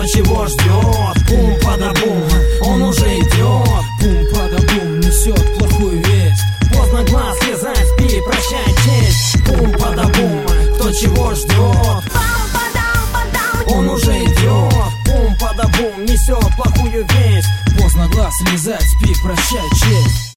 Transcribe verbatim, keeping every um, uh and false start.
чего ждет? Бум-пада-бум, он уже идет. Бум-пада-бум, несет плохую весть. Поздно глаз слезать, спи, прощай честь. Бум-пада-бум, кто чего ждет? Он уже идет. Бум-пада-бум, несет плохую весть. Поздно глаз слезать, спи, прощай честь.